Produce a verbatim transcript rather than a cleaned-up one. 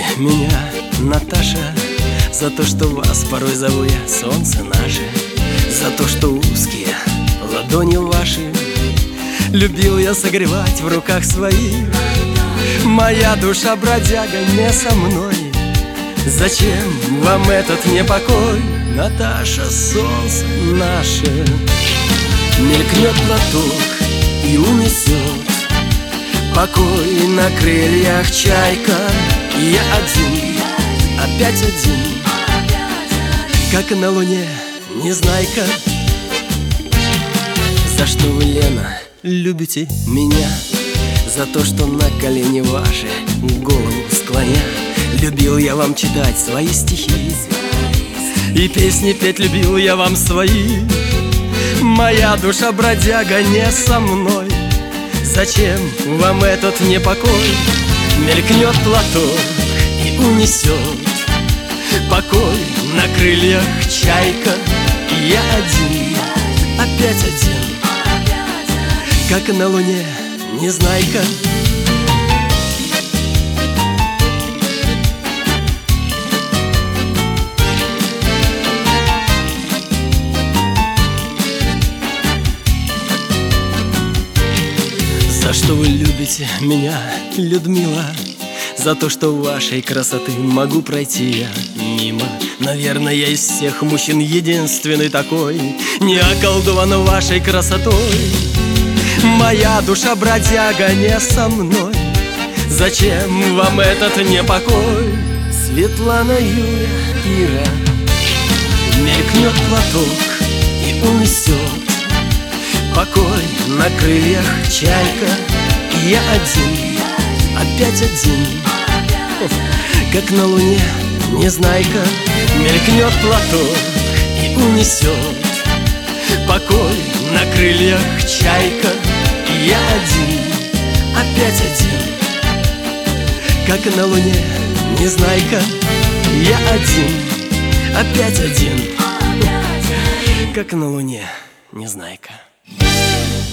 меня, Наташа, за то, что вас порой зову я, солнце наше, за то, что узкие ладони ваши любил я согревать в руках своих. Моя душа бродяга не со мной, зачем вам этот непокой? Наташа, солнце наше, мелькнет платок и унесет покой на крыльях чайка. И я один, опять один, как на луне незнайка. За что вы, Лена, любите меня? За то, что на колени ваши голову склоня любил я вам читать свои стихи, и песни петь любил я вам свои. Моя душа бродяга не со мной, зачем вам этот непокой? Мелькнет платок и унесет покой на крыльях чайка. И я один, опять один, как на луне незнайка. За что вы любите меня, Людмила? За то, что вашей красоты могу пройти я мимо. Наверное, я из всех мужчин единственный такой, не околдован вашей красотой. Моя душа бродяга не со мной, зачем вам этот непокой? Светлана, Юля, Ира, мелькнет платок и унесет покой на крыльях чайка. И я один, опять один, как на луне незнайка. Мелькнет платок и унесет покой на крыльях чайка. И я один, опять один, как на луне незнайка. Я один, опять один, как на луне незнайка.